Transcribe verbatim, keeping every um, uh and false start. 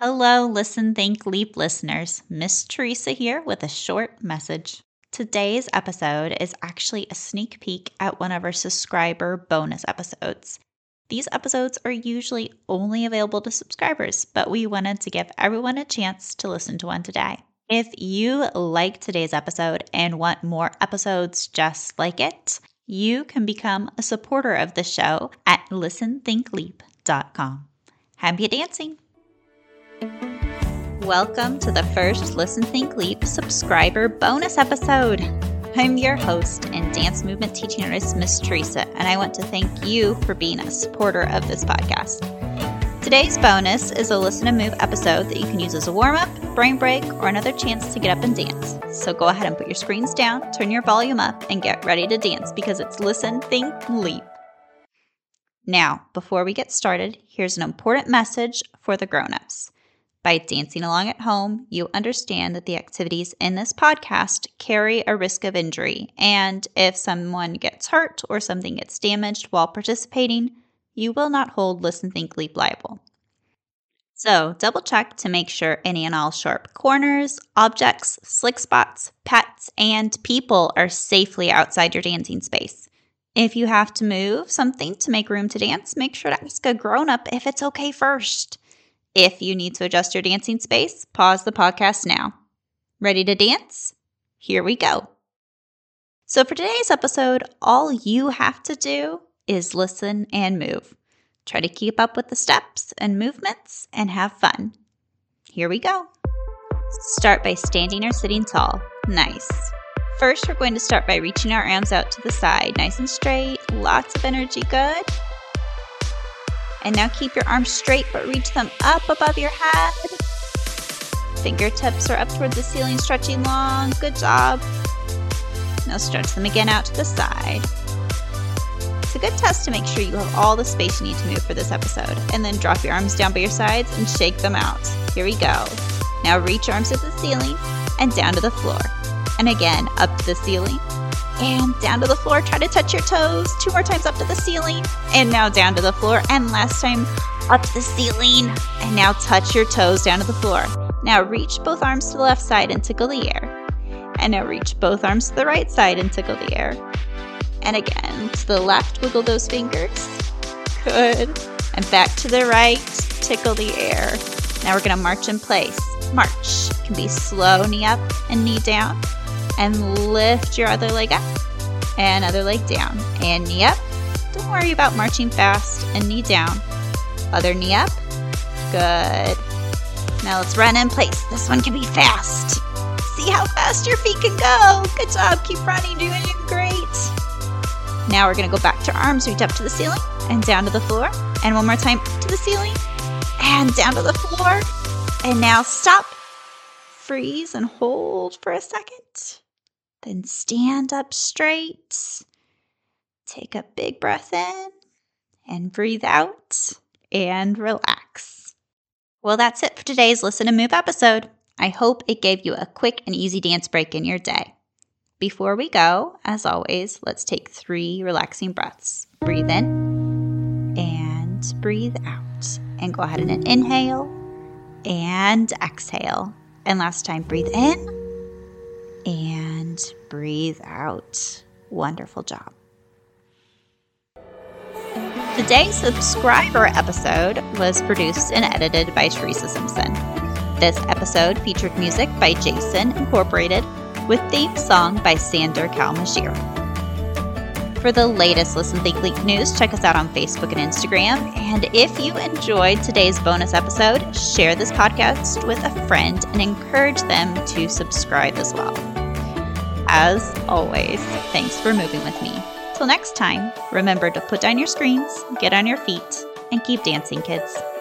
Hello, Listen, Think, Leap listeners. Miss Teresa here with a short message. Today's episode is actually a sneak peek at one of our subscriber bonus episodes. These episodes are usually only available to subscribers, but we wanted to give everyone a chance to listen to one today. If you like today's episode and want more episodes just like it, you can become a supporter of the show at listen think leap dot com. Happy dancing! Welcome to the first Listen, Think, Leap subscriber bonus episode. I'm your host and dance movement teaching artist, Miss Teresa, and I want to thank you for being a supporter of this podcast. Today's bonus is a Listen and Move episode that you can use as a warm-up, brain break, or another chance to get up and dance. So go ahead and put your screens down, turn your volume up, and get ready to dance because it's Listen, Think, Leap. Now, before we get started, here's an important message for the grown-ups. By dancing along at home, you understand that the activities in this podcast carry a risk of injury, and if someone gets hurt or something gets damaged while participating, you will not hold Listen, Think, Leap liable. So double check to make sure any and all sharp corners, objects, slick spots, pets, and people are safely outside your dancing space. If you have to move something to make room to dance, make sure to ask a grown-up if it's okay first. If you need to adjust your dancing space, pause the podcast now. Ready to dance? Here we go. So for today's episode, all you have to do is listen and move. Try to keep up with the steps and movements and have fun. Here we go. Start by standing or sitting tall. Nice. First, we're going to start by reaching our arms out to the side, nice and straight, lots of energy, good. And now keep your arms straight, but reach them up above your head. Fingertips are up towards the ceiling, stretching long. Good job. Now stretch them again out to the side. It's a good test to make sure you have all the space you need to move for this episode. And then drop your arms down by your sides and shake them out. Here we go. Now reach your arms to the ceiling and down to the floor. And again, up to the ceiling. And down to the floor, try to touch your toes. Two more times up to the ceiling. And now down to the floor. And last time, up to the ceiling. And now touch your toes down to the floor. Now reach both arms to the left side and tickle the air. And now reach both arms to the right side and tickle the air. And again, to the left, wiggle those fingers. Good. And back to the right, tickle the air. Now we're going to march in place. March. It can be slow, knee up and knee down. And lift your other leg up and other leg down and knee up. Don't worry about marching fast and knee down. Other knee up. Good. Now let's run in place. This one can be fast. See how fast your feet can go. Good job. Keep running. Doing great. Now we're going to go back to arms. Reach up to the ceiling and down to the floor. And one more time up to the ceiling and down to the floor. And now stop. Freeze and hold for a second. Then stand up straight. Take a big breath in and breathe out and relax. Well, that's it for today's Listen and Move episode. I hope it gave you a quick and easy dance break in your day. Before we go, as always, let's take three relaxing breaths. Breathe in and breathe out. And go ahead and inhale and exhale. And last time, breathe in and breathe out. Wonderful job. Today's subscriber episode was produced and edited by Teresa Simpson. This episode featured music by Jason Incorporated with theme song by Sander Kalmashir. For the latest Listen, Think, Leap news, check us out on Facebook and Instagram. And if you enjoyed today's bonus episode, share this podcast with a friend and encourage them to subscribe as well. As always, thanks for moving with me. Till next time, remember to put down your screens, get on your feet, and keep dancing, kids.